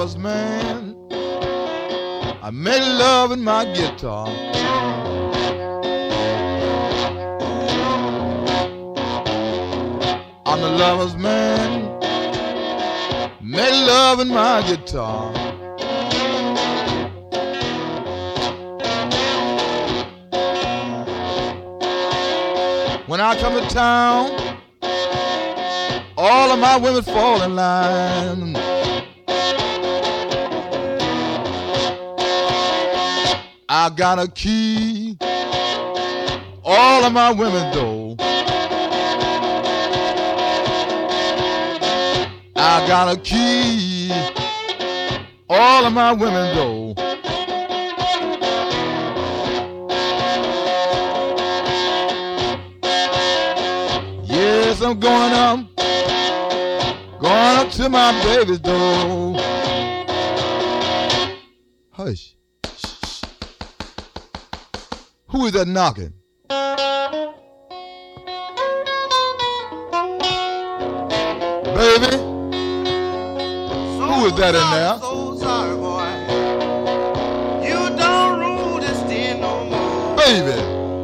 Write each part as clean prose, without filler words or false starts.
lover's man. I make love with my guitar. I'm the lover's man. Make love with my guitar. When I come to town, all of my women fall in line. I got a key, all of my women though. I got a key, all of my women though. Yes, I'm going up to my baby's door. Hush. Who is that knocking? Baby? Who is that in there? So sorry, boy. You don't rule this day no more. Baby.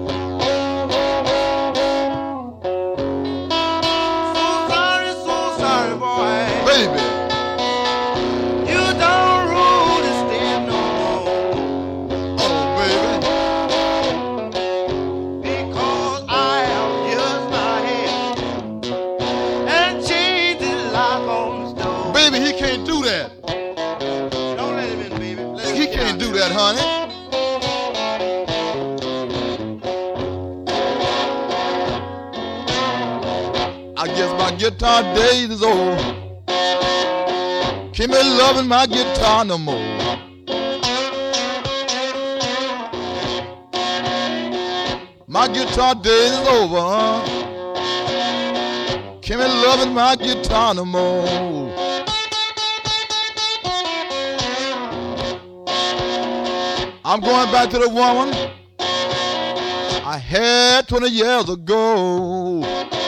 So sorry, boy. Baby. You don't rule this day no more. Oh, baby. Because I am just my head and change the lock on the door. Baby, he can't do that. Don't let him in, baby. Let him He get can't out. do that, honey. I guess my guitar days is over. Can't be loving my guitar no more. My guitar days is over, huh? Can't be loving my guitar no more. I'm going back to the woman I had 20 years ago.